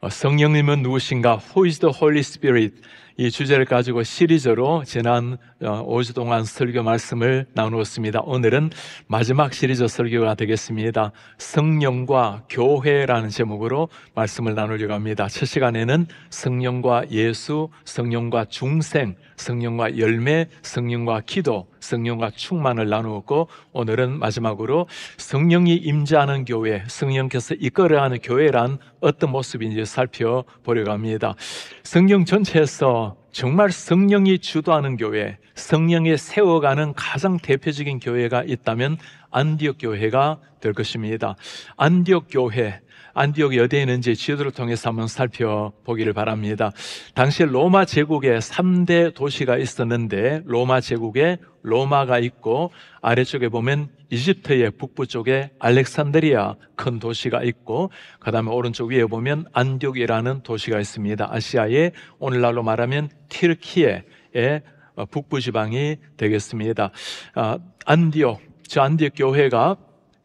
성령님은 누구신가? Who is the Holy Spirit? 이 주제를 가지고 시리즈로 지난 5주 동안 설교 말씀을 나누었습니다. 오늘은 마지막 시리즈 설교가 되겠습니다. 성령과 교회라는 제목으로 말씀을 나누려고 합니다. 첫 시간에는 성령과 예수, 성령과 중생, 성령과 열매, 성령과 기도, 성령과 충만을 나누었고, 오늘은 마지막으로 성령이 임재하는 교회, 성령께서 이끌어가는 교회란 어떤 모습인지 살펴보려고 합니다. 성경 전체에서 정말 성령이 주도하는 교회, 성령이 세워가는 가장 대표적인 교회가 있다면 안디옥 교회가 될 것입니다. 안디옥 교회, 안디옥이 어디에 있는지 지도를 통해서 한번 살펴보기를 바랍니다. 당시 로마 제국에 3대 도시가 있었는데, 로마 제국에 로마가 있고, 아래쪽에 보면 이집트의 북부 쪽에 알렉산드리아 큰 도시가 있고, 그 다음에 오른쪽 위에 보면 안디옥이라는 도시가 있습니다. 아시아의 오늘날로 말하면 튀르키예의 북부 지방이 되겠습니다. 안디옥, 저 안디옥 교회가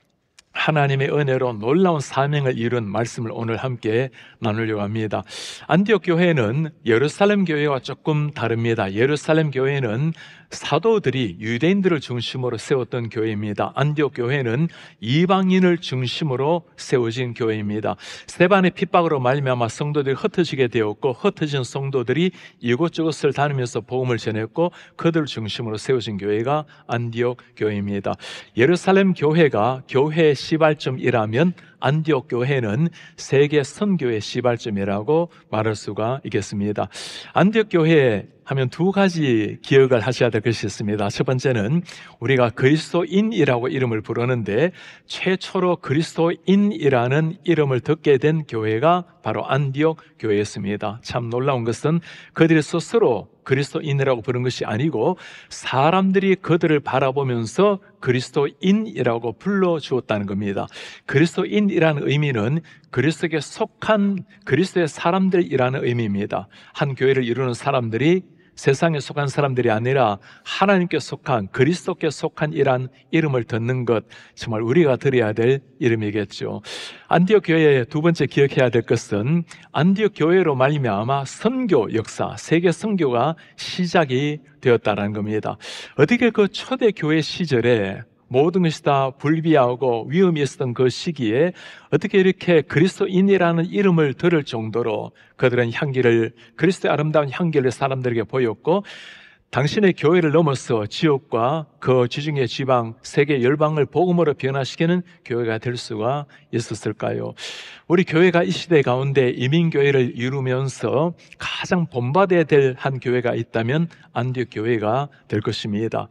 하나님의 은혜로 놀라운 사명을 이룬 말씀을 오늘 함께 나누려고 합니다. 안디옥 교회는 예루살렘 교회와 조금 다릅니다. 예루살렘 교회는 사도들이 유대인들을 중심으로 세웠던 교회입니다. 안디옥 교회는 이방인을 중심으로 세워진 교회입니다. 스데반의 핍박으로 말미암아 성도들이 흩어지게 되었고, 흩어진 성도들이 이곳저곳을 다니면서 복음을 전했고, 그들을 중심으로 세워진 교회가 안디옥 교회입니다. 예루살렘 교회가 교회의 시발점이라면 안디옥 교회는 세계 선교의 시발점이라고 말할 수가 있겠습니다. 안디옥 교회 하면 두 가지 기억을 하셔야 될 것이 있습니다. 첫 번째는 우리가 그리스도인이라고 이름을 부르는데, 최초로 그리스도인이라는 이름을 듣게 된 교회가 바로 안디옥 교회였습니다. 참 놀라운 것은 그들이 스스로 그리스도인이라고 부른 것이 아니고, 사람들이 그들을 바라보면서 그리스도인이라고 불러주었다는 겁니다. 그리스도인이라는 의미는 그리스도에 속한 그리스도의 사람들이라는 의미입니다. 한 교회를 이루는 사람들이 세상에 속한 사람들이 아니라 하나님께 속한, 그리스도께 속한 이란 이름을 듣는 것, 정말 우리가 드려야 될 이름이겠죠. 안디옥 교회의 두 번째 기억해야 될 것은, 안디옥 교회로 말미암아 선교 역사, 세계 선교가 시작이 되었다는 겁니다. 어떻게 그 초대 교회 시절에 모든 것이 다 불비하고 위험이 있었던 그 시기에 어떻게 이렇게 그리스도인이라는 이름을 들을 정도로 그들은 향기를, 그리스도의 아름다운 향기를 사람들에게 보였고, 당신의 교회를 넘어서 지역과 그 지중해 지방, 세계 열방을 복음으로 변화시키는 교회가 될 수가 있었을까요? 우리 교회가 이 시대 가운데 이민교회를 이루면서 가장 본받아야 될 한 교회가 있다면 안디옥 교회가 될 것입니다.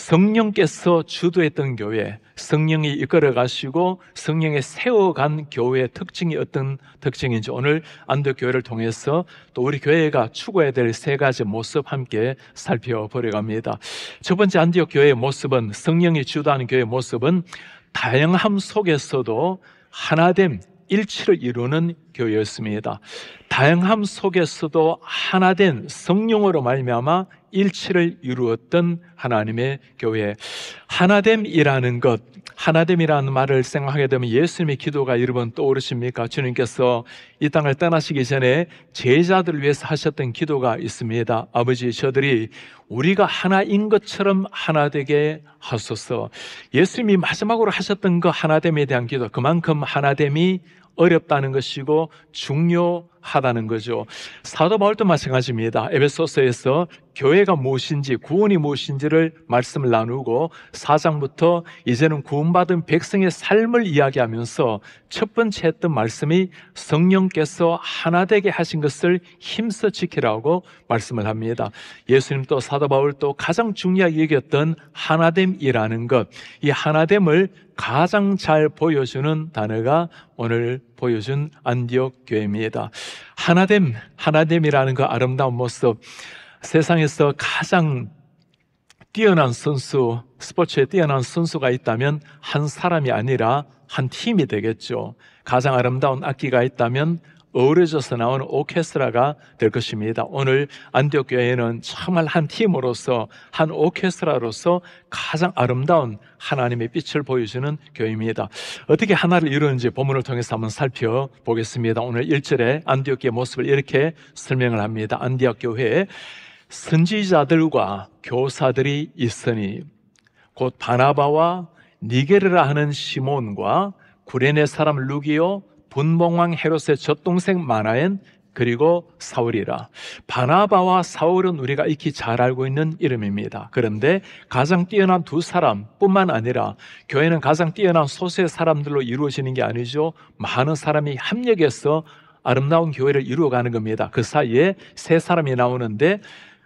성령께서 주도했던 교회, 성령이 이끌어 가시고 성령에 세워간 교회의 특징이 어떤 특징인지 오늘 안디옥 교회를 통해서 또 우리 교회가 추구해야 될 세 가지 모습 함께 살펴보려고 합니다. 첫 번째 안디옥 교회의 모습은, 성령이 주도하는 교회의 모습은 다양함 속에서도 하나됨, 일치를 이루는 교회였습니다. 다양함 속에서도 하나된 성령으로 말미암아 일치를 이루었던 하나님의 교회. 하나됨이라는 것, 하나됨이라는 말을 생각하게 되면 예수님의 기도가 여러분 떠오르십니까? 주님께서 이 땅을 떠나시기 전에 제자들을 위해서 하셨던 기도가 있습니다. 아버지, 저들이 우리가 하나인 것처럼 하나 되게 하소서. 예수님이 마지막으로 하셨던 그 하나됨에 대한 기도, 그만큼 하나됨이 어렵다는 것이고 중요하다는 거죠. 사도 바울도 마찬가지입니다. 에베소서에서 교회가 무엇인지, 구원이 무엇인지를 말씀을 나누고 4장부터 이제는 구원받은 백성의 삶을 이야기하면서 첫 번째 했던 말씀이 성령께서 하나 되게 하신 것을 힘써 지키라고 말씀을 합니다. 예수님도 사도 바울도 가장 중요하게 여겼던 하나됨이라는 것, 이 하나됨을 가장 잘 보여주는 단어가 오늘 보여준 안디옥 교회입니다. 하나됨이라는 그 아름다운 모습, 세상에서 가장 뛰어난 선수, 스포츠에 뛰어난 선수가 있다면 한 사람이 아니라 한 팀이 되겠죠. 가장 아름다운 악기가 있다면 어우러져서 나오는 오케스트라가 될 것입니다. 오늘 안디옥 교회는 정말 한 팀으로서, 한 오케스트라로서 가장 아름다운 하나님의 빛을 보여주는 교회입니다. 어떻게 하나를 이루는지 본문을 통해서 한번 살펴보겠습니다. 오늘 1절에 안디옥 교회의 모습을 이렇게 설명을 합니다. 안디옥 교회에 선지자들과 교사들이 있으니 곧 바나바와 니게르라 하는 시몬과 구레네 사람 루기오, 분봉왕 헤롯의 젖동생 마나엔, 그리고 사울이라. 바나바와 사울은 우리가 익히 잘 알고 있는 이름입니다. 그런데 가장 뛰어난 두 사람뿐만 아니라 교회는 가장 뛰어난 소수의 사람들로 이루어지는 게 아니죠. 많은 사람이 합력해서 아름다운 교회를 이루어가는 겁니다. 그 사이에 세 사람이 나오는데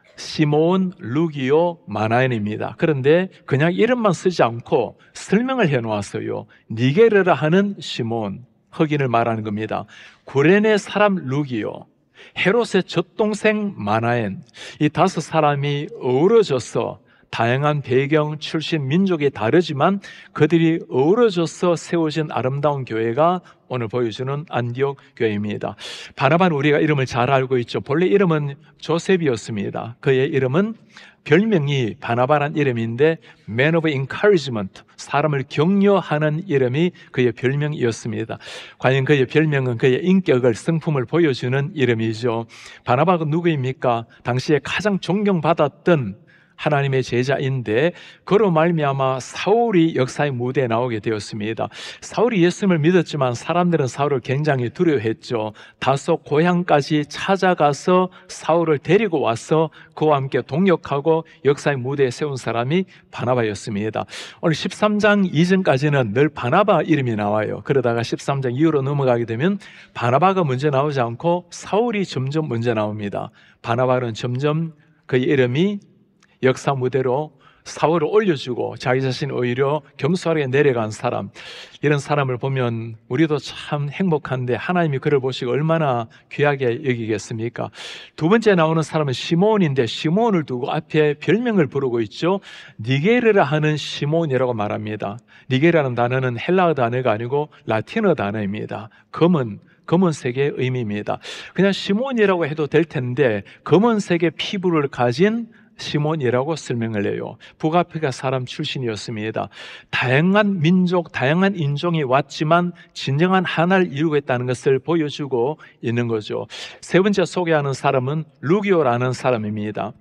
시몬, 루기오, 마나엔입니다. 그런데 그냥 이름만 쓰지 않고 설명을 해놓았어요. 니게르라 하는 시몬, 흑인을 말하는 겁니다. 구레네 사람 루기오, 헤롯의 젖동생 마나엔, 이 다섯 사람이 어우러져서 다양한 배경, 출신, 민족이 다르지만 그들이 어우러져서 세워진 아름다운 교회가 오늘 보여주는 안디옥 교회입니다. 바나바는 우리가 이름을 잘 알고 있죠. 본래 이름은 조셉이었습니다. 그의 이름은 별명이 바나바란 이름인데 Man of Encouragement, 사람을 격려하는 이름이 그의 별명이었습니다. 과연 그의 별명은 그의 인격을, 성품을 보여주는 이름이죠. 바나바가 누구입니까? 당시에 가장 존경받았던 하나님의 제자인데 그로 말미암아 사울이 역사의 무대에 나오게 되었습니다. 사울이 예수님을 믿었지만 사람들은 사울을 굉장히 두려워했죠. 다소 고향까지 찾아가서 사울을 데리고 와서 그와 함께 동역하고 역사의 무대에 세운 사람이 바나바였습니다. 오늘 13장 이전까지는 늘 바나바 이름이 나와요. 그러다가 13장 이후로 넘어가게 되면 바나바가 먼저 나오지 않고 사울이 점점 먼저 나옵니다. 바나바는 점점 그의 이름이 역사 무대로 사울을 올려주고 자기 자신이 오히려 겸손하게 내려간 사람, 이런 사람을 보면 우리도 참 행복한데 하나님이 그를 보시고 얼마나 귀하게 여기겠습니까? 두 번째 나오는 사람은 시몬인데 시몬을 두고 앞에 별명을 부르고 있죠. 니게르라 하는 시몬이라고 말합니다. 니게르라는 단어는 헬라어 단어가 아니고 라틴어 단어입니다. 검은색의 의미입니다. 그냥 시몬이라고 해도 될 텐데 검은색의 피부를 가진 시몬이라고 설명을 해요. 북아프리카 사람 출신이었습니다. 다양한 민족, 다양한 인종이 왔지만 진정한 하나를 이루고 있다는 것을 보여주고 있는 거죠. 세 번째 소개하는 사람은 루기오라는 사람입니다.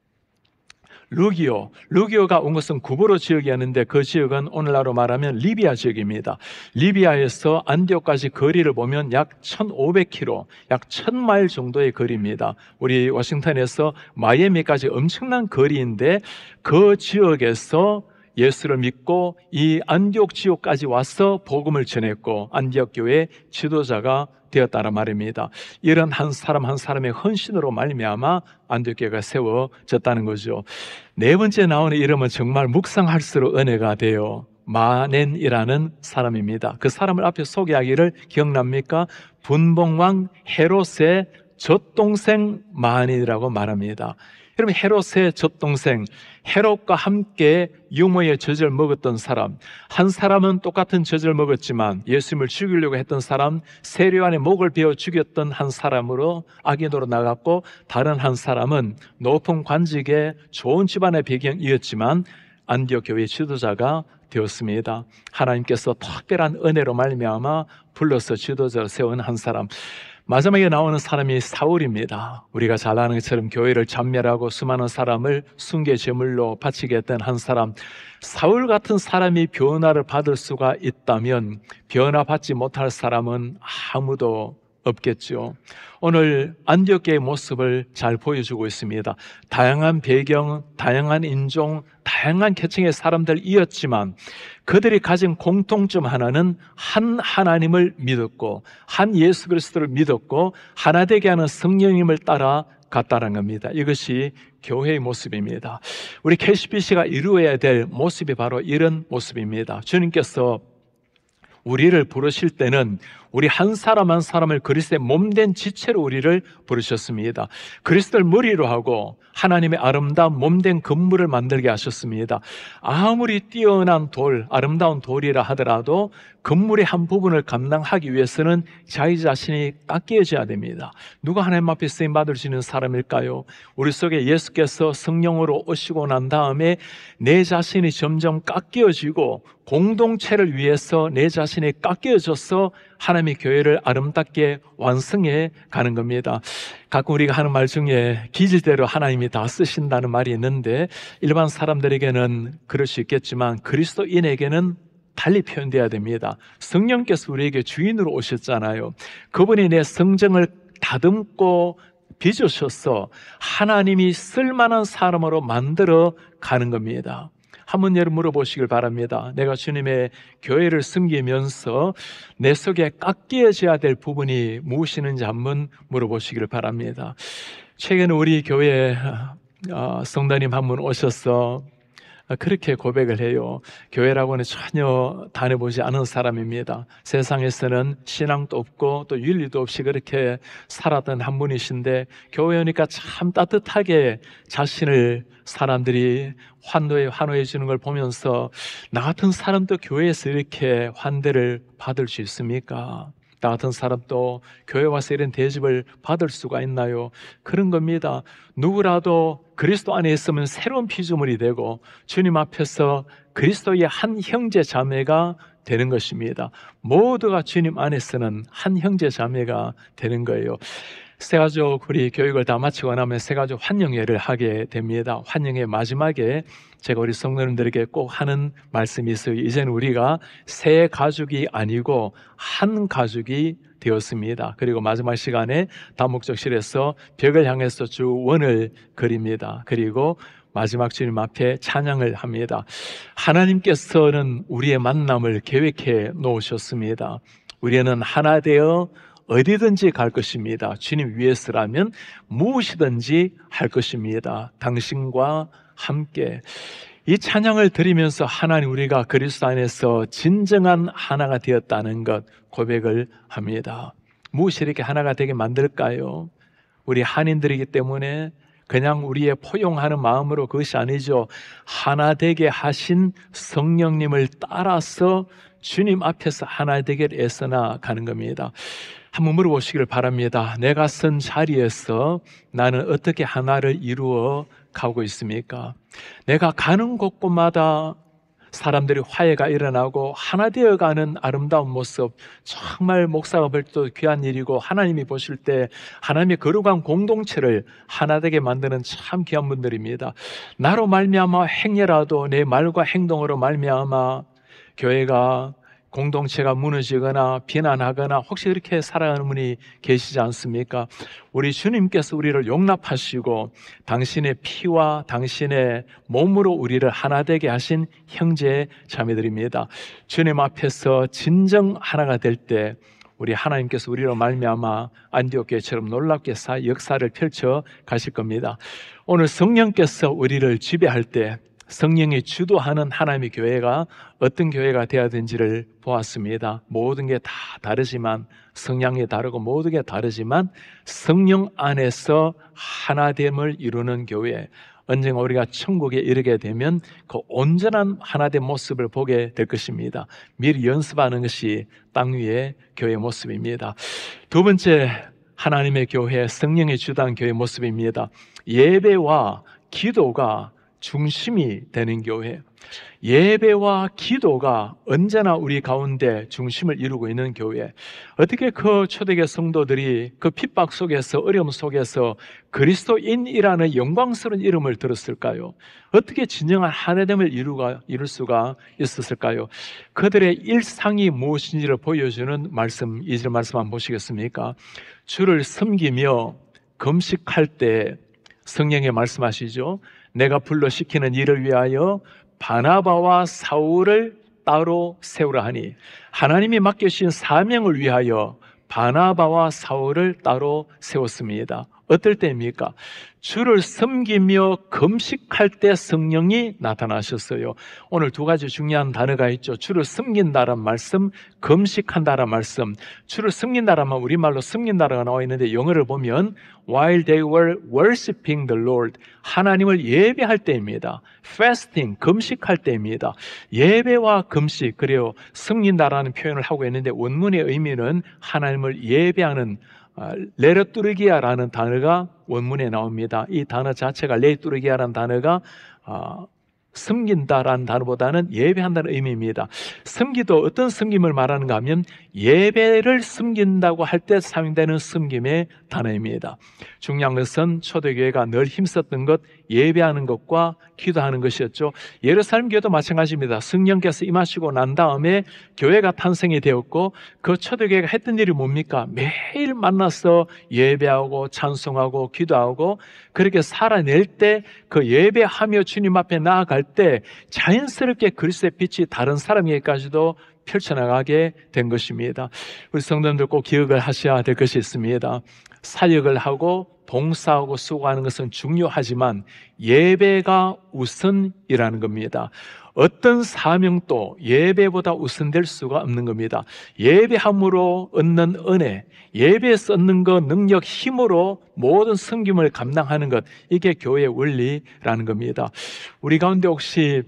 루기오가 온 것은 구브로 지역이었는데 그 지역은 오늘날로 말하면 리비아 지역입니다. 리비아에서 안디옥까지 거리를 보면 약 1,500km, 약 1,000마일 정도의 거리입니다. 우리 워싱턴에서 마이애미까지 엄청난 거리인데 그 지역에서 예수를 믿고 이 안디옥 지역까지 와서 복음을 전했고 안디옥 교회의 지도자가 되었다는 말입니다. 이런 한 사람 한 사람의 헌신으로 말미암아 안디옥 교회가 세워졌다는 거죠. 네 번째 나오는 이름은 정말 묵상할수록 은혜가 돼요. 마넨이라는 사람입니다. 그 사람을 앞에 소개하기를 기억납니까? 분봉왕 헤롯의 젖동생 마넨이라고 말합니다. 여러분, 헤롯의 젖동생, 헤롯과 함께 유모의 젖을 먹었던 사람, 한 사람은 똑같은 젖을 먹었지만 예수님을 죽이려고 했던 사람, 세례요한의 목을 베어 죽였던 한 사람으로 악인으로 나갔고, 다른 한 사람은 높은 관직의 좋은 집안의 배경이었지만 안디옥 교회의 지도자가 되었습니다. 하나님께서 특별한 은혜로 말미암아 불러서 지도자로 세운 한 사람. 마지막에 나오는 사람이 사울입니다. 우리가 잘 아는 것처럼 교회를 전멸하고 수많은 사람을 숭계 제물로 바치게 했던 한 사람. 사울 같은 사람이 변화를 받을 수가 있다면 변화받지 못할 사람은 아무도 없겠죠. 오늘 안디옥 교회의 모습을 잘 보여주고 있습니다. 다양한 배경, 다양한 인종, 다양한 계층의 사람들이었지만 그들이 가진 공통점 하나는 한 하나님을 믿었고 한 예수 그리스도를 믿었고 하나 되게 하는 성령님을 따라갔다는 겁니다. 이것이 교회의 모습입니다. 우리 KCBC가 이루어야 될 모습이 바로 이런 모습입니다. 주님께서 우리를 부르실 때는 우리 한 사람 한 사람을 그리스도의 몸된 지체로 우리를 부르셨습니다. 그리스도를 머리로 하고 하나님의 아름다운 몸된 건물을 만들게 하셨습니다. 아무리 뛰어난 돌, 아름다운 돌이라 하더라도 건물의 한 부분을 감당하기 위해서는 자기 자신이 깎여져야 됩니다. 누가 하나님 앞에 쓰임 받을 수 있는 사람일까요? 우리 속에 예수께서 성령으로 오시고 난 다음에 내 자신이 점점 깎여지고 공동체를 위해서 내 자신이 깎여져서 하나님의 교회를 아름답게 완성해 가는 겁니다. 가끔 우리가 하는 말 중에 기질대로 하나님이 다 쓰신다는 말이 있는데 일반 사람들에게는 그럴 수 있겠지만 그리스도인에게는 달리 표현돼야 됩니다. 성령께서 우리에게 주인으로 오셨잖아요. 그분이 내 성정을 다듬고 빚으셔서 하나님이 쓸만한 사람으로 만들어 가는 겁니다. 한번 여러분 물어보시길 바랍니다. 내가 주님의 교회를 섬기면서 내 속에 깎여져야 될 부분이 무엇이는지 한번 물어보시길 바랍니다. 최근에 우리 교회에 성도님 한 분 오셔서 그렇게 고백을 해요. 교회라고는 전혀 다녀보지 않은 사람입니다. 세상에서는 신앙도 없고 또 윤리도 없이 그렇게 살았던 한 분이신데 교회 오니까 참 따뜻하게 자신을 사람들이 환호해 주는 걸 보면서 나 같은 사람도 교회에서 이렇게 환대를 받을 수 있습니까? 나 같은 사람도 교회 와서 이런 대접을 받을 수가 있나요? 그런 겁니다. 누구라도 그리스도 안에 있으면 새로운 피조물이 되고 주님 앞에서 그리스도의 한 형제 자매가 되는 것입니다. 모두가 주님 안에서는 한 형제 자매가 되는 거예요. 새가족 우리 교육을 다 마치고 나면 새가족 환영회를 하게 됩니다. 환영회 마지막에 제가 우리 성도님들에게 꼭 하는 말씀이 있어요. 이제는 우리가 새 가족이 아니고 한 가족이 되었습니다. 그리고 마지막 시간에 다목적실에서 벽을 향해서 주 원을 그립니다. 그리고 마지막 주님 앞에 찬양을 합니다. 하나님께서는 우리의 만남을 계획해 놓으셨습니다. 우리는 하나 되어 어디든지 갈 것입니다. 주님 위해서라면 무엇이든지 할 것입니다. 당신과 함께. 이 찬양을 드리면서 하나님 우리가 그리스도 안에서 진정한 하나가 되었다는 것 고백을 합니다. 무엇이 이렇게 하나가 되게 만들까요? 우리 한인들이기 때문에 그냥 우리의 포용하는 마음으로 그것이 아니죠. 하나 되게 하신 성령님을 따라서 주님 앞에서 하나 되기를 애써 나가는 겁니다. 한번 물어보시길 바랍니다. 내가 선 자리에서 나는 어떻게 하나를 이루어 가고 있습니까? 내가 가는 곳곳마다 사람들이 화해가 일어나고 하나 되어가는 아름다운 모습, 정말 목사가 볼 때도 귀한 일이고 하나님이 보실 때 하나님의 거룩한 공동체를 하나 되게 만드는 참 귀한 분들입니다. 나로 말미암아 행여라도 내 말과 행동으로 말미암아 교회가 공동체가 무너지거나 비난하거나 혹시 그렇게 살아가는 분이 계시지 않습니까? 우리 주님께서 우리를 용납하시고 당신의 피와 당신의 몸으로 우리를 하나 되게 하신 형제 자매들입니다. 주님 앞에서 진정 하나가 될 때 우리 하나님께서 우리로 말미암아 안디옥 교회처럼 놀랍게 역사를 펼쳐 가실 겁니다. 오늘 성령께서 우리를 지배할 때 성령이 주도하는 하나님의 교회가 어떤 교회가 되어야 되는지를 보았습니다. 모든 게 다 다르지만 성향이 다르고 모든 게 다르지만 성령 안에서 하나됨을 이루는 교회, 언젠가 우리가 천국에 이르게 되면 그 온전한 하나된 모습을 보게 될 것입니다. 미리 연습하는 것이 땅 위의 교회의 모습입니다. 두 번째, 하나님의 교회, 성령이 주도한 교회의 모습입니다. 예배와 기도가 중심이 되는 교회, 예배와 기도가 언제나 우리 가운데 중심을 이루고 있는 교회. 어떻게 그 초대교회 성도들이 그 핍박 속에서 어려움 속에서 그리스도인이라는 영광스러운 이름을 들었을까요? 어떻게 진정한 하나됨을 이룰 수가 있었을까요? 그들의 일상이 무엇인지를 보여주는 말씀, 2절 말씀 한번 보시겠습니까? 주를 섬기며 금식할 때 성령이 말씀하시죠. 내가 불러 시키는 일을 위하여 바나바와 사울을 따로 세우라 하니, 하나님이 맡겨주신 사명을 위하여 바나바와 사울을 따로 세웠습니다. 어떨 때입니까? 주를 섬기며 금식할 때 성령이 나타나셨어요. 오늘 두 가지 중요한 단어가 있죠. 주를 섬긴다란 말씀, 금식한다란 말씀. 주를 섬긴다라면 우리말로 섬긴다라고 나와 있는데 영어를 보면 while they were worshiping the Lord, 하나님을 예배할 때입니다. fasting, 금식할 때입니다. 예배와 금식, 그리고 섬긴다라는 표현을 하고 있는데 원문의 의미는 하나님을 예배하는 레르뚜르기아라는 단어가 원문에 나옵니다. 이 단어 자체가 레르뚜르기아라는 단어가 섬긴다라는 단어보다는 예배한다는 의미입니다. 섬기도 어떤 섬김을 말하는가 하면 예배를 섬긴다고 할 때 사용되는 섬김의 단어입니다. 중요한 것은 초대교회가 늘 힘썼던 것, 예배하는 것과 기도하는 것이었죠. 예루살렘 교회도 마찬가지입니다. 성령께서 임하시고 난 다음에 교회가 탄생이 되었고 그 초대교회가 했던 일이 뭡니까? 매일 만나서 예배하고 찬송하고 기도하고 그렇게 살아낼 때 그 예배하며 주님 앞에 나아갈 때 자연스럽게 그리스도의 빛이 다른 사람에게까지도 펼쳐나가게 된 것입니다. 우리 성도님들 꼭 기억을 하셔야 될 것이 있습니다. 사역을 하고 봉사하고 수고하는 것은 중요하지만 예배가 우선이라는 겁니다. 어떤 사명도 예배보다 우선될 수가 없는 겁니다. 예배함으로 얻는 은혜, 예배에서 얻는 것, 능력, 힘으로 모든 섬김을 감당하는 것, 이게 교회의 원리라는 겁니다. 우리 가운데 혹시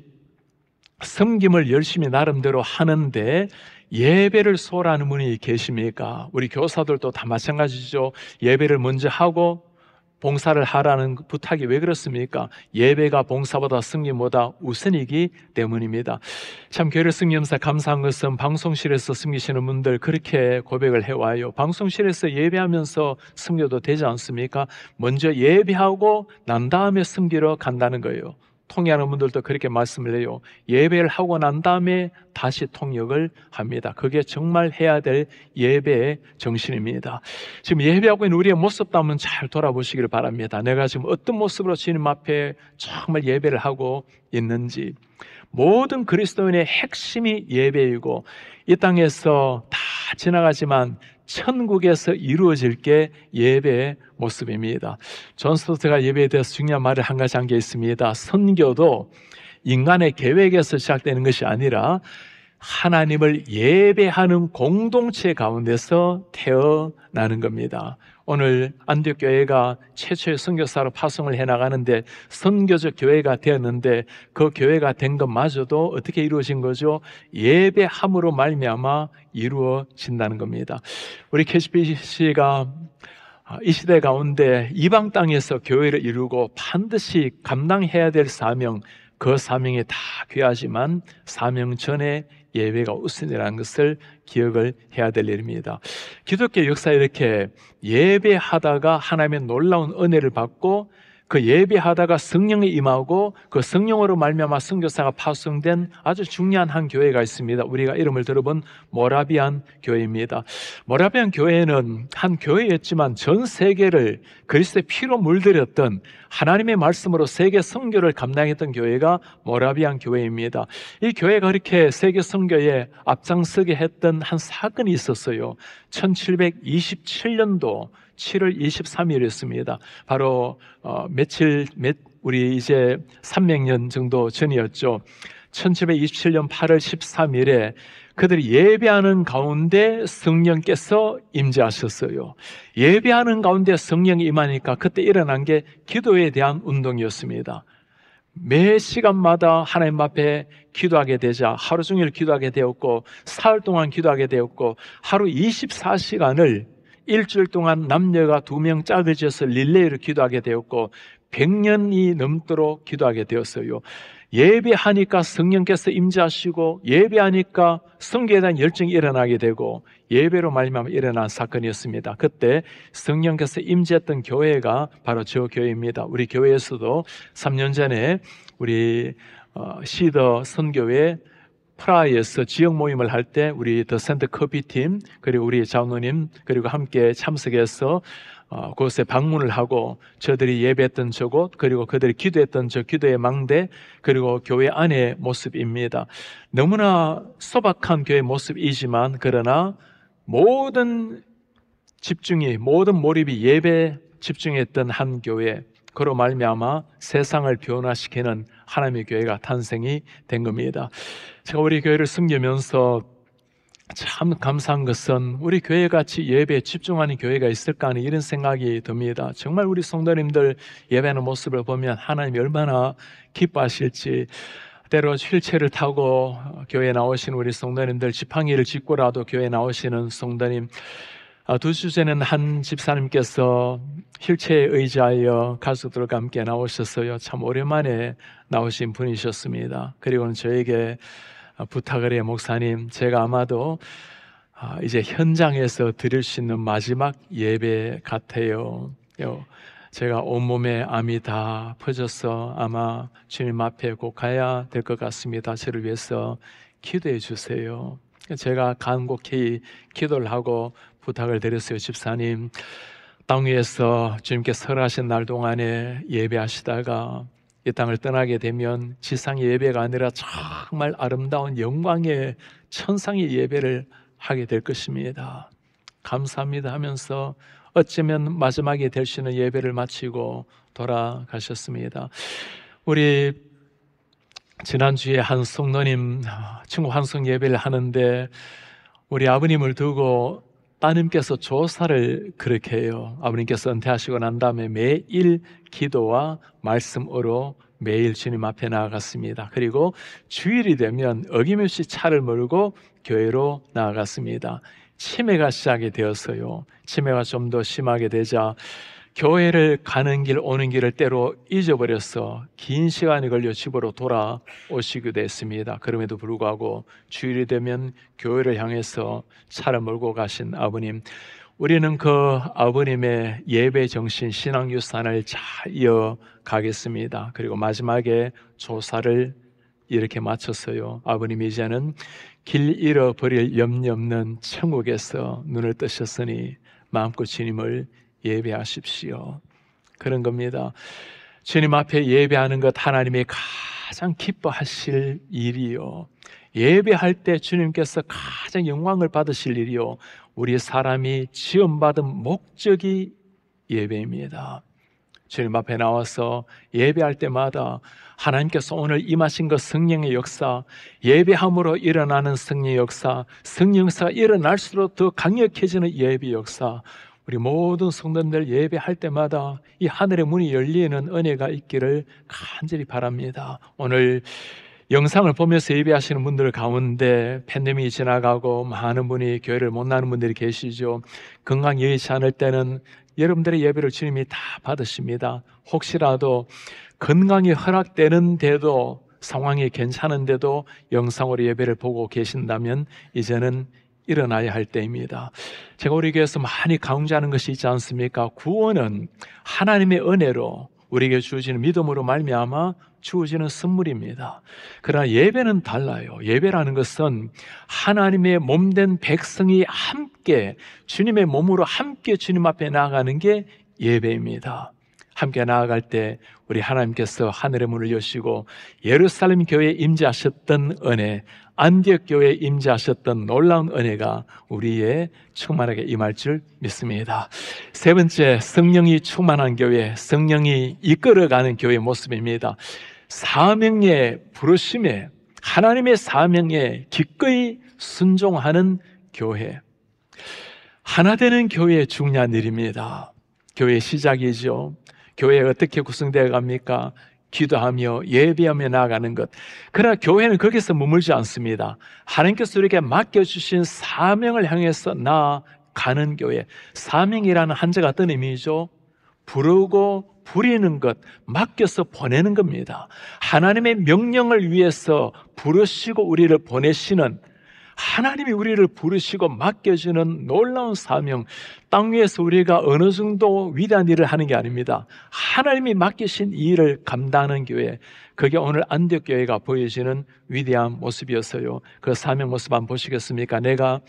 섬김을 열심히 나름대로 하는데 예배를 소홀하는 분이 계십니까? 우리 교사들도 다 마찬가지죠. 예배를 먼저 하고 봉사를 하라는 부탁이 왜 그렇습니까? 예배가 봉사보다 섬김보다 우선이기 때문입니다. 참 교회를 섬기면서 감사한 것은 방송실에서 섬기시는 분들 그렇게 고백을 해와요. 방송실에서 예배하면서 섬겨도 되지 않습니까? 먼저 예배하고 난 다음에 섬기러 간다는 거예요. 통역하는 분들도 그렇게 말씀을 해요. 예배를 하고 난 다음에 다시 통역을 합니다. 그게 정말 해야 될 예배의 정신입니다. 지금 예배하고 있는 우리의 모습도 한번 잘 돌아보시기를 바랍니다. 내가 지금 어떤 모습으로 주님 앞에 정말 예배를 하고 있는지. 모든 그리스도인의 핵심이 예배이고 이 땅에서 다 지나가지만 천국에서 이루어질 게 예배의 모습입니다. 존 스토트가 예배에 대해서 중요한 말을 한 가지 한 게 있습니다. 선교도 인간의 계획에서 시작되는 것이 아니라 하나님을 예배하는 공동체 가운데서 태어나는 겁니다. 오늘 안디옥 교회가 최초의 선교사로 파송을 해나가는데 선교적 교회가 되었는데 그 교회가 된 것마저도 어떻게 이루어진 거죠? 예배함으로 말미암아 이루어진다는 겁니다. 우리 KCBC가 이 시대 가운데 이방 땅에서 교회를 이루고 반드시 감당해야 될 사명, 그 사명이 다 귀하지만 사명 전에 예배가 우선이라는 것을 기억을 해야 될 일입니다. 기독교 역사에 이렇게 예배하다가 하나님의 놀라운 은혜를 받고 그 예배하다가 성령이 임하고 그 성령으로 말미암아 선교사가 파송된 아주 중요한 한 교회가 있습니다. 우리가 이름을 들어본 모라비안 교회입니다. 모라비안 교회는 한 교회였지만 전 세계를 그리스도의 피로 물들였던 하나님의 말씀으로 세계 선교를 감당했던 교회가 모라비안 교회입니다. 이 교회가 그렇게 세계 선교에 앞장서게 했던 한 사건이 있었어요. 1727년도 7월 23일이었습니다. 바로 우리 이제 300년 정도 전이었죠. 1727년 8월 13일에 그들이 예배하는 가운데 성령께서 임재하셨어요. 예배하는 가운데 성령이 임하니까 그때 일어난 게 기도에 대한 운동이었습니다. 매 시간마다 하나님 앞에 기도하게 되자 하루 종일 기도하게 되었고 사흘 동안 기도하게 되었고 하루 24시간을 일주일 동안 남녀가 2명 짝을 지어서 릴레이로 기도하게 되었고 100년이 넘도록 기도하게 되었어요. 예배하니까 성령께서 임재하시고 예배하니까 성교에 대한 열정이 일어나게 되고 예배로 말미암아 일어난 사건이었습니다. 그때 성령께서 임재했던 교회가 바로 저 교회입니다. 우리 교회에서도 3년 전에 우리 시더 선교회 프라하에서 지역 모임을 할 때 우리 더 센터 커피팀 그리고 우리 장로님 그리고 함께 참석해서 그곳에 방문을 하고 저들이 예배했던 저곳 그리고 그들이 기도했던 저 기도의 망대 그리고 교회 안의 모습입니다. 너무나 소박한 교회 모습이지만 그러나 모든 집중이 모든 몰입이 예배 집중했던 한 교회, 그로 말미암아 세상을 변화시키는 하나님의 교회가 탄생이 된 겁니다. 제가 우리 교회를 섬기면서 참 감사한 것은 우리 교회같이 예배에 집중하는 교회가 있을까 하는 이런 생각이 듭니다. 정말 우리 성도님들 예배하는 모습을 보면 하나님이 얼마나 기뻐하실지. 때로 휠체어를 타고 교회에 나오시는 우리 성도님들, 지팡이를 짚고라도 교회에 나오시는 성도님, 2주 전에는 한 집사님께서 휠체어에 의지하여 가족들과 함께 나오셨어요. 참 오랜만에 나오신 분이셨습니다. 그리고는 저에게 부탁을 해요. 목사님, 제가 아마도 이제 현장에서 드릴 수 있는 마지막 예배 같아요. 제가 온몸에 암이 다 퍼져서 아마 주님 앞에 꼭 가야 될 것 같습니다. 저를 위해서 기도해 주세요. 제가 간곡히 기도를 하고 부탁을 드렸어요. 집사님, 땅 위에서 주님께 설하신 날 동안에 예배하시다가 이 땅을 떠나게 되면 지상의 예배가 아니라 정말 아름다운 영광의 천상의 예배를 하게 될 것입니다. 감사합니다 하면서 어쩌면 마지막에 될 수 있는 예배를 마치고 돌아가셨습니다. 우리 지난주에 한 성도님 친구 환송 예배를 하는데 우리 아버님을 두고 따님께서 조사를 그렇게 해요. 아버님께서 은퇴하시고 난 다음에 매일 기도와 말씀으로 매일 주님 앞에 나아갔습니다. 그리고 주일이 되면 어김없이 차를 몰고 교회로 나아갔습니다. 치매가 시작이 되었어요. 치매가 좀 더 심하게 되자 교회를 가는 길 오는 길을 때로 잊어버려서 긴 시간이 걸려 집으로 돌아오시기도 했습니다. 그럼에도 불구하고 주일이 되면 교회를 향해서 차를 몰고 가신 아버님, 우리는 그 아버님의 예배 정신, 신앙 유산을 잘 이어가겠습니다. 그리고 마지막에 조사를 이렇게 마쳤어요. 아버님, 이제는 길 잃어버릴 염려 없는 천국에서 눈을 뜨셨으니 마음껏 주님을 예배하십시오. 그런 겁니다. 주님 앞에 예배하는 것 하나님이 가장 기뻐하실 일이요, 예배할 때 주님께서 가장 영광을 받으실 일이요, 우리 사람이 지원받은 목적이 예배입니다. 주님 앞에 나와서 예배할 때마다 하나님께서 오늘 임하신 것, 성령의 역사, 예배함으로 일어나는 성령의 역사, 성령 역사가 일어날수록 더 강력해지는 예배 역사, 우리 모든 성도님들 예배할 때마다 이 하늘의 문이 열리는 은혜가 있기를 간절히 바랍니다. 오늘 영상을 보면서 예배하시는 분들 가운데 팬데믹이 지나가고 많은 분이 교회를 못 나는 분들이 계시죠. 건강이 여의치 않을 때는 여러분들의 예배를 주님이 다 받으십니다. 혹시라도 건강이 허락되는데도, 상황이 괜찮은데도 영상으로 예배를 보고 계신다면 이제는 일어나야 할 때입니다. 제가 우리 교회에서 많이 강조하는 것이 있지 않습니까? 구원은 하나님의 은혜로 우리에게 주어지는 믿음으로 말미암아 주어지는 선물입니다. 그러나 예배는 달라요. 예배라는 것은 하나님의 몸된 백성이 함께 주님의 몸으로 함께 주님 앞에 나아가는 게 예배입니다. 함께 나아갈 때 우리 하나님께서 하늘의 문을 여시고 예루살렘 교회에 임재하셨던 은혜, 안디옥 교회에 임재하셨던 놀라운 은혜가 우리의 충만하게 임할 줄 믿습니다. 세 번째, 성령이 충만한 교회, 성령이 이끌어가는 교회의 모습입니다. 사명의 부르심에, 하나님의 사명에 기꺼이 순종하는 교회, 하나 되는 교회의 중요한 일입니다. 교회의 시작이죠. 교회가 어떻게 구성되어 갑니까? 기도하며 예배하며 나아가는 것. 그러나 교회는 거기서 머물지 않습니다. 하나님께서 우리에게 맡겨주신 사명을 향해서 나아가는 교회. 사명이라는 한자가 어떤 의미죠? 부르고 부리는 것, 맡겨서 보내는 겁니다. 하나님의 명령을 위해서 부르시고 우리를 보내시는, 하나님이 우리를 부르시고 맡겨주는 놀라운 사명. 땅 위에서 우리가 어느 정도 위대한 일을 하는 게 아닙니다. 하나님이 맡기신 이 일을 감당하는 교회, 그게 오늘 안디옥 교회가 보여지는 위대한 모습이었어요. 그 사명 모습 한번 보시겠습니까? 내가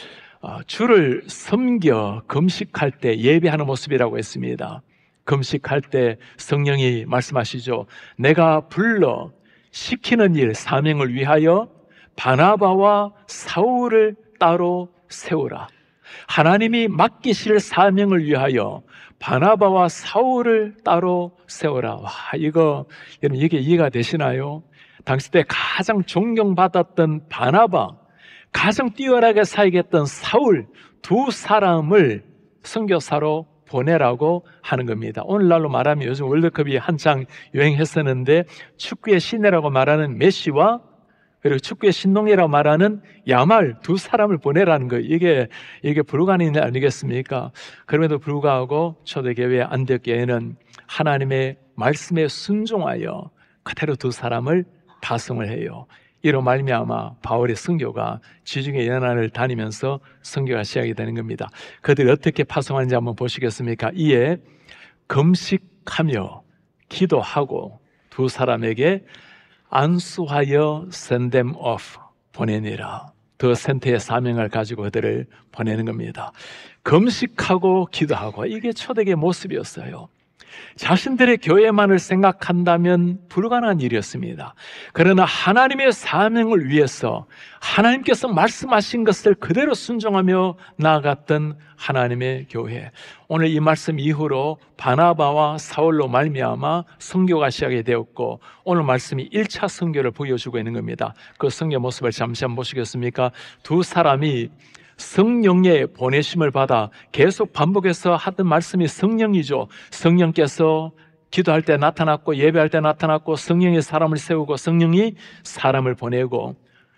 주를 섬겨 금식할 때 예배하는 모습이라고 했습니다. 금식할 때 성령이 말씀하시죠. 내가 불러 시키는 일, 사명을 위하여 바나바와 사울을 따로 세우라. 하나님이 맡기실 사명을 위하여 바나바와 사울을 따로 세워라. 와, 여러분 이게 이해가 되시나요? 당시 때 가장 존경받았던 바나바, 가장 뛰어나게 사역했던 사울, 두 사람을 선교사로 보내라고 하는 겁니다. 오늘날로 말하면 요즘 월드컵이 한창 유행했었는데 축구의 신이라고 말하는 메시와 그리고 축구의 신동이라고 말하는 야말 두 사람을 보내라는 거예요. 이게 불가능한 일 아니겠습니까? 그럼에도 불구하고 초대교회 안디옥교회는 하나님의 말씀에 순종하여 그대로 두 사람을 파송을 해요. 이로 말미암아 바울의 선교가 지중해 연안을 다니면서 선교가 시작이 되는 겁니다. 그들이 어떻게 파송하는지 한번 보시겠습니까? 이에 금식하며 기도하고 두 사람에게 안수하여 send them off, 보내니라. 더 센터의 사명을 가지고 그들을 보내는 겁니다. 금식하고 기도하고, 이게 초대교회의 모습이었어요. 자신들의 교회만을 생각한다면 불가능한 일이었습니다. 그러나 하나님의 사명을 위해서 하나님께서 말씀하신 것을 그대로 순종하며 나아갔던 하나님의 교회. 오늘 이 말씀 이후로 바나바와 사울로 말미암아 선교가 시작이 되었고, 오늘 말씀이 1차 선교를 보여주고 있는 겁니다. 그 선교 모습을 잠시 한번 보시겠습니까? 두 사람이 성령의 보내심을 받아 계속 반복해서 하던 말씀이 성령이죠. 성령께서 기도할 때 나타났고 예배할 때 나타났고, 성령이 사람을 세우고 성령이 사람을 보내고,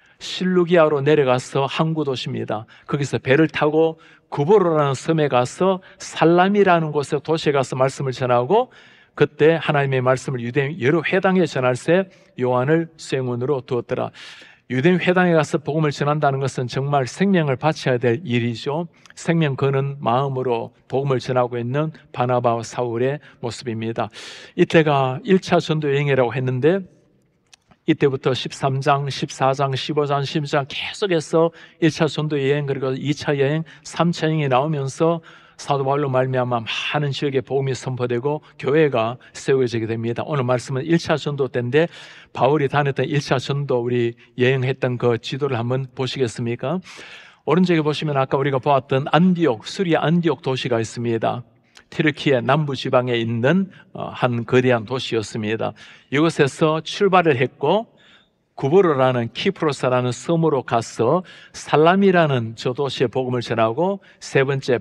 실루기아로 내려가서 항구 도시입니다. 거기서 배를 타고 구보로라는 섬에 가서 살람이라는 곳에 도시에 가서 말씀을 전하고, 그때 하나님의 말씀을 유대 여러 회당에 전할새 요한을 수행원으로 두었더라. 유대인 회당에 가서 복음을 전한다는 것은 정말 생명을 바쳐야 될 일이죠. 생명 거는 마음으로 복음을 전하고 있는 바나바와 사울의 모습입니다. 이때가 1차 전도 여행이라고 했는데, 이때부터 13장, 14장, 15장, 16장 계속해서 1차 전도 여행, 그리고 2차 여행, 3차 여행이 나오면서 사도 바울로 말미암아 많은 지역에 복음이 선포되고 교회가 세워지게 됩니다. 오늘 말씀은 1차 전도 때인데, 바울이 다녔던 1차 전도, 우리 여행했던 그 지도를 한번 보시겠습니까? 오른쪽에 보시면 아까 우리가 보았던 안디옥, 수리아 안디옥 도시가 있습니다. 튀르키예 남부 지방에 있는 한 거대한 도시였습니다. 이곳에서 출발을 했고, 구브로라는 키프로스라는 섬으로 가서 살람이라는 저 도시에 복음을 전하고, 세 번째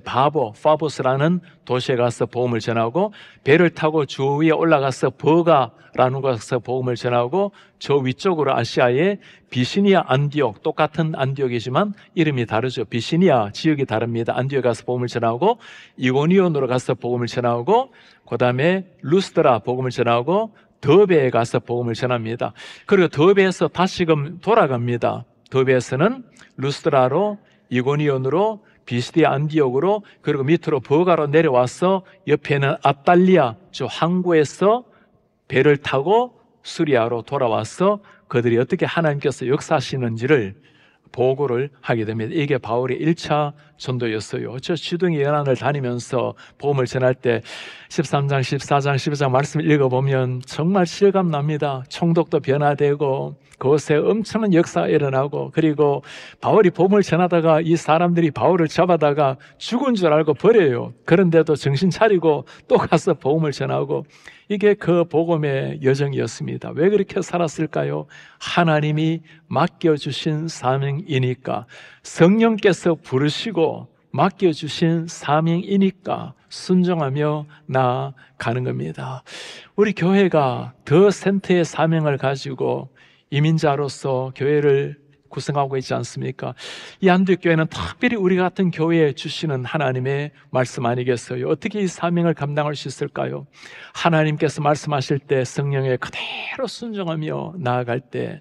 파보스라는 도시에 가서 복음을 전하고, 배를 타고 저 위에 올라가서 버가라는 곳에서 복음을 전하고, 저 위쪽으로 아시아의 비시니아 안디옥, 똑같은 안디옥이지만 이름이 다르죠. 비시니아 지역이 다릅니다. 안디옥에 가서 복음을 전하고, 이고니온으로 가서 복음을 전하고, 그 다음에 루스드라 복음을 전하고, 더베에 가서 복음을 전합니다. 그리고 더베에서 다시금 돌아갑니다. 더베에서는 루스드라로, 이고니온으로, 비시디아 안디옥으로, 그리고 밑으로 버가로 내려와서 옆에는 아탈리아 저 항구에서 배를 타고 수리아로 돌아와서 그들이 어떻게 하나님께서 역사하시는지를 보고를 하게 됩니다. 이게 바울의 1차 전도였어요. 저 지중해 연안을 다니면서 복음을 전할 때 13장, 14장, 15장 말씀을 읽어보면 정말 실감납니다. 총독도 변화되고 그곳에 엄청난 역사가 일어나고, 그리고 바울이 복음을 전하다가 이 사람들이 바울을 잡아다가 죽은 줄 알고 버려요. 그런데도 정신 차리고 또 가서 복음을 전하고, 이게 그 복음의 여정이었습니다. 왜 그렇게 살았을까요? 하나님이 맡겨주신 사명이니까, 성령께서 부르시고 맡겨주신 사명이니까 순종하며 나아가는 겁니다. 우리 교회가 더 센터의 사명을 가지고 이민자로서 교회를 구성하고 있지 않습니까? 이 안디옥교회는 특별히 우리 같은 교회에 주시는 하나님의 말씀 아니겠어요? 어떻게 이 사명을 감당할 수 있을까요? 하나님께서 말씀하실 때 성령에 그대로 순종하며 나아갈 때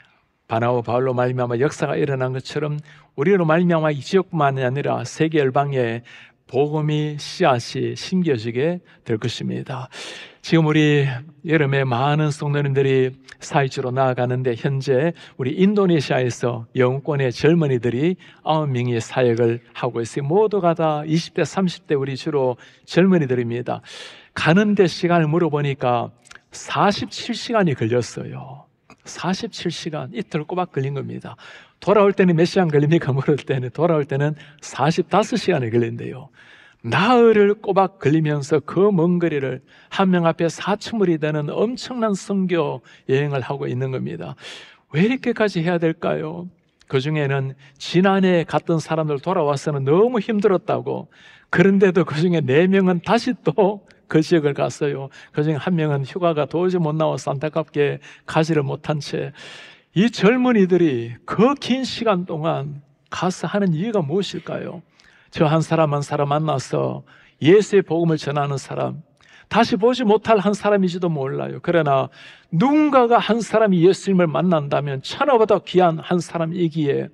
바나바와 바울로 말미암아 역사가 일어난 것처럼 우리로 말미암아 이 지역뿐만 아니라 세계 열방에 복음이 씨앗이 심겨지게 될 것입니다. 지금 우리 여름에 많은 성도님들이 사이주로 나아가는데, 현재 우리 인도네시아에서 영권의 젊은이들이 9명이 사역을 하고 있어요. 모두가 다 20대, 30대 우리 주로 젊은이들입니다. 가는데 시간을 물어보니까 47시간이 걸렸어요. 47시간, 이틀 꼬박 걸린 겁니다. 돌아올 때는 몇 시간 걸립니까? 물을 때는 돌아올 때는 45시간이 걸린대요. 나흘을 꼬박 걸리면서 그 먼 거리를 한 명 앞에 4,000불이 되는 엄청난 선교 여행을 하고 있는 겁니다. 왜 이렇게까지 해야 될까요? 그 중에는 지난해 갔던 사람들 돌아와서는 너무 힘들었다고, 그런데도 그 중에 4명은 다시 또 그 지역을 갔어요. 그 중에 1명은 휴가가 도저히 못 나와서 안타깝게 가지를 못한 채, 이 젊은이들이 그 긴 시간 동안 가서 하는 이유가 무엇일까요? 저 한 사람 한 사람 만나서 예수의 복음을 전하는 사람, 다시 보지 못할 한 사람인지도 몰라요. 그러나 누군가가 한 사람이 예수님을 만난다면 천하보다 귀한 한 사람이기에,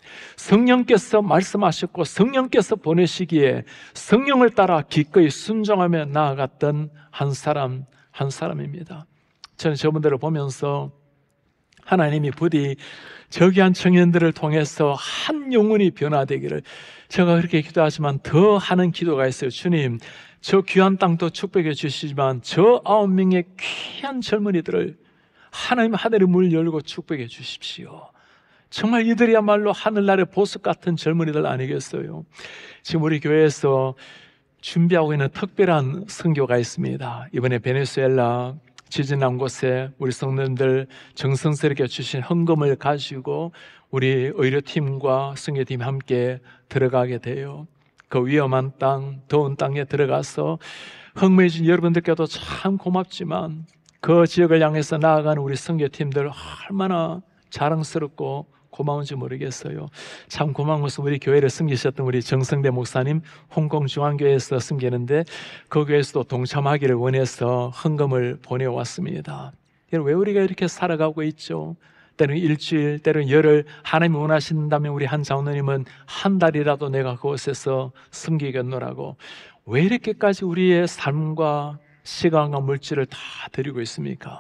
성령께서 말씀하셨고 성령께서 보내시기에 성령을 따라 기꺼이 순종하며 나아갔던 한 사람 한 사람입니다. 저는 저분들을 보면서 하나님이 부디 저 귀한 청년들을 통해서 한 영혼이 변화되기를, 제가 그렇게 기도하지만 더 하는 기도가 있어요. 주님, 저 귀한 땅도 축복해 주시지만 저 9명의 귀한 젊은이들을 하나님 하늘의 문을 열고 축복해 주십시오. 정말 이들이야말로 하늘나라의 보석 같은 젊은이들 아니겠어요? 지금 우리 교회에서 준비하고 있는 특별한 선교가 있습니다. 이번에 베네수엘라 지진난 곳에 우리 성도님들 정성스럽게 주신 헌금을 가지고 우리 의료팀과 선교팀이 함께 들어가게 돼요. 그 위험한 땅, 더운 땅에 들어가서 헌금해 주신 여러분들께도 참 고맙지만 그 지역을 향해서 나아가는 우리 선교팀들 얼마나 자랑스럽고 고마운지 모르겠어요. 참 고마운 것은 우리 교회를 섬기셨던 우리 정성대 목사님 홍콩 중앙교회에서 섬기는데 그 교회에서도 동참하기를 원해서 헌금을 보내왔습니다. 왜 우리가 이렇게 살아가고 있죠? 때로는 일주일, 때로는 열흘, 하나님이 원하신다면 우리 한 장로님은 한 달이라도 내가 그곳에서 섬기겠노라고, 왜 이렇게까지 우리의 삶과 시간과 물질을 다 드리고 있습니까?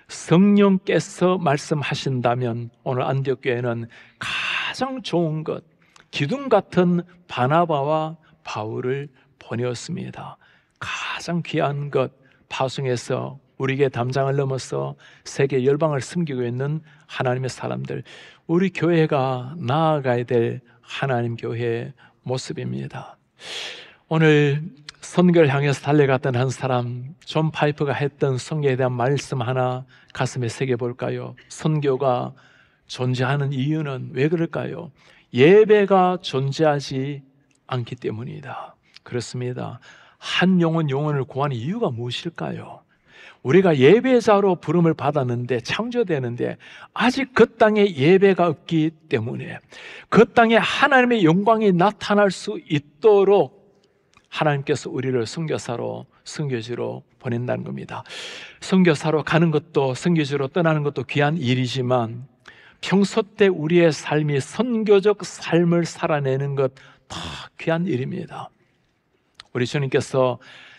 성령께서 말씀하신다면 오늘 안디옥교회는 가장 좋은 것, 기둥 같은 바나바와 바울을 보내었습니다. 가장 귀한 것, 파송해서 우리에게 담장을 넘어서 세계 열방을 섬기고 있는 하나님의 사람들, 우리 교회가 나아가야 될 하나님 교회의 모습입니다. 오늘 선교를 향해서 달려갔던 한 사람, 존 파이퍼가 했던 선교에 대한 말씀 하나 가슴에 새겨볼까요? 선교가 존재하는 이유는 왜 그럴까요? 예배가 존재하지 않기 때문이다. 그렇습니다. 한 영혼을 구하는 이유가 무엇일까요? 우리가 예배자로 부름을 받았는데, 창조되는데 아직 그 땅에 예배가 없기 때문에 그 땅에 하나님의 영광이 나타날 수 있도록 하나님께서 우리를 선교사로, 선교지로 보낸다는 겁니다. 선교사로 가는 것도, 선교지로 떠나는 것도 귀한 일이지만 평소 때 우리의 삶이 선교적 삶을 살아내는 것 더 귀한 일입니다. 우리 주님께서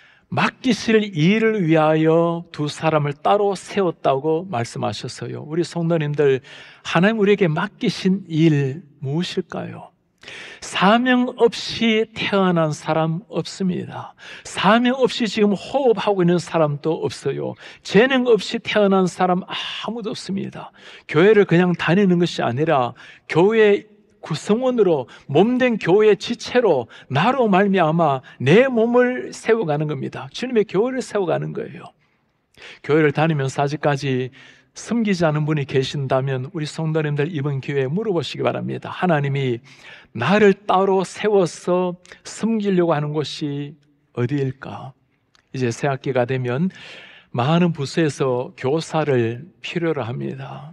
맡기실 일을 위하여 두 사람을 따로 세웠다고 말씀하셨어요. 우리 성도님들, 하나님 우리에게 맡기신 일 무엇일까요? 사명 없이 태어난 사람 없습니다. 사명 없이 지금 호흡하고 있는 사람도 없어요. 재능 없이 태어난 사람 아무도 없습니다. 교회를 그냥 다니는 것이 아니라 교회 구성원으로, 몸된 교회의 지체로 나로 말미암아 내 몸을 세워가는 겁니다. 주님의 교회를 세워가는 거예요. 교회를 다니면서 아직까지 섬기지 않은 분이 계신다면 우리 성도님들 이번 기회에 물어보시기 바랍니다. 하나님이 나를 따로 세워서 섬기려고 하는 곳이 어디일까? 이제 새학기가 되면 많은 부서에서 교사를 필요로 합니다.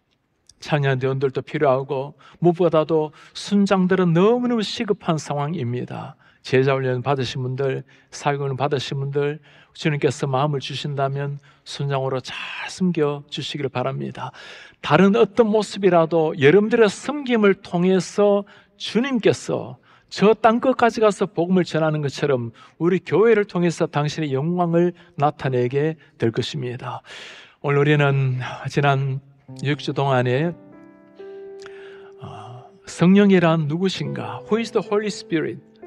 찬양대원들도 필요하고 무엇보다도 순장들은 너무너무 시급한 상황입니다. 제자훈련 받으신 분들, 사역을 받으신 분들, 주님께서 마음을 주신다면 순장으로 잘 섬겨 주시기를 바랍니다. 다른 어떤 모습이라도 여러분들의 섬김을 통해서 주님께서 저 땅끝까지 가서 복음을 전하는 것처럼 우리 교회를 통해서 당신의 영광을 나타내게 될 것입니다. 오늘 우리는 지난 6주 동안에 성령이란 누구신가? Who is the Holy Spirit?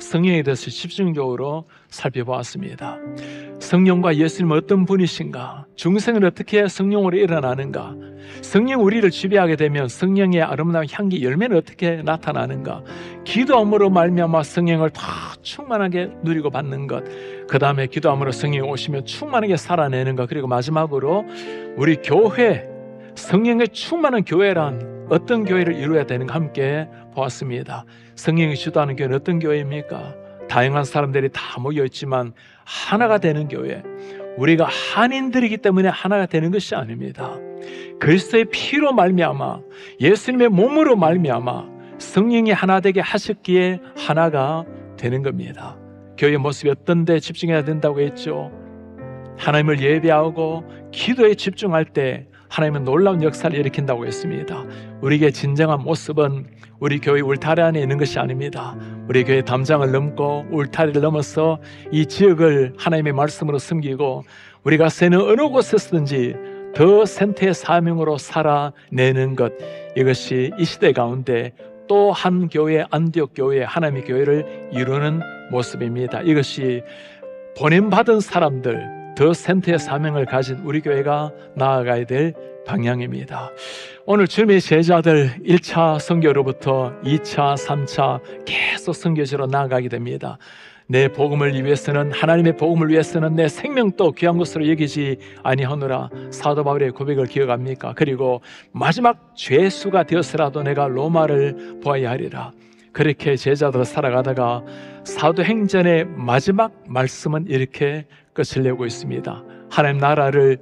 성령에 대해서 집중적으로 살펴보았습니다. 성령과 예수님은 어떤 분이신가? 중생은 어떻게 성령으로 일어나는가? 성령 우리를 지배하게 되면 성령의 아름다운 향기 열매는 어떻게 나타나는가? 기도함으로 말미암아 성령을 더 충만하게 누리고 받는 것, 그 다음에 기도함으로 성령이 오시면 충만하게 살아내는 것, 그리고 마지막으로 우리 교회, 성령의 충만한 교회란 어떤 교회를 이루어야 되는가 함께 보았습니다. 성령이 주도하는 교회는 어떤 교회입니까? 다양한 사람들이 다 모여있지만 하나가 되는 교회, 우리가 한인들이기 때문에 하나가 되는 것이 아닙니다. 그리스도의 피로 말미암아 예수님의 몸으로 말미암아 성령이 하나 되게 하셨기에 하나가 되는 겁니다. 교회의 모습이 어떤 데 집중해야 된다고 했죠? 하나님을 예배하고 기도에 집중할 때 하나님은 놀라운 역사를 일으킨다고 했습니다. 우리에게 진정한 모습은 우리 교회 울타리 안에 있는 것이 아닙니다. 우리 교회 담장을 넘고 울타리를 넘어서 이 지역을 하나님의 말씀으로 섬기고 우리가 사는 어느 곳에서든지 더 센터의 사명으로 살아내는 것, 이것이 이 시대 가운데 또 한 교회, 안디옥 교회, 하나님의 교회를 이루는 모습입니다. 이것이 보냄받은 사람들, 더 센터의 사명을 가진 우리 교회가 나아가야 될 방향입니다. 오늘 주님의 제자들 1차 선교로부터 2차, 3차 계속 선교지로 나아가게 됩니다. 내 복음을 위해서는, 하나님의 복음을 위해서는 내 생명도 귀한 것으로 여기지 아니하노라, 사도 바울의 고백을 기억합니까? 그리고 마지막 죄수가 되었으라도 내가 로마를 보아야 하리라. 그렇게 제자들을 살아가다가 사도행전의 마지막 말씀은 이렇게 끝을 내고 있습니다. 하나님 나라를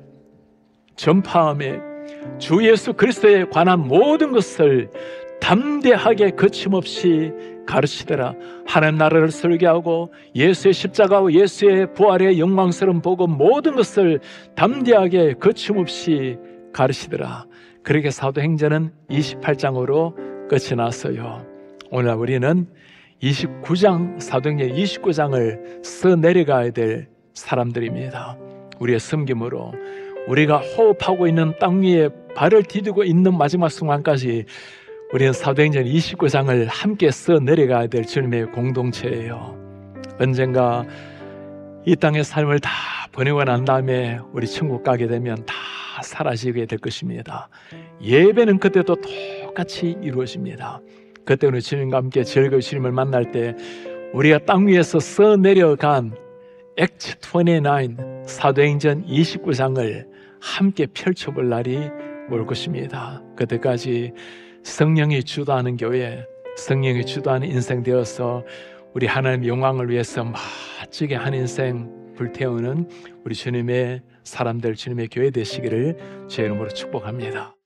전파함에 주 예수 그리스도에 관한 모든 것을 담대하게 거침없이 가르치더라. 하나님 나라를 설교하고 예수의 십자가와 예수의 부활의 영광스러운 복음 모든 것을 담대하게 거침없이 가르치더라. 그렇게 사도행전은 28장으로 끝이 났어요. 오늘 우리는 29장, 사도행전 29장을 써내려가야 될 사람들입니다. 우리의 섬김으로 우리가 호흡하고 있는 땅 위에 발을 디디고 있는 마지막 순간까지 우리는 사도행전 29장을 함께 써내려가야 될 주님의 공동체예요. 언젠가 이 땅의 삶을 다 보내고 난 다음에 우리 천국 가게 되면 다 사라지게 될 것입니다. 예배는 그때도 똑같이 이루어집니다. 그때 우리 주님과 함께 즐거운 주님을 만날 때 우리가 땅 위에서 써내려간 Acts 29, 사도행전 29장을 함께 펼쳐볼 날이 올 것입니다. 그때까지 성령이 주도하는 교회, 성령이 주도하는 인생 되어서 우리 하나님의 영광을 위해서 멋지게 한 인생 불태우는 우리 주님의 사람들, 주님의 교회 되시기를 주의 이름으로 축복합니다.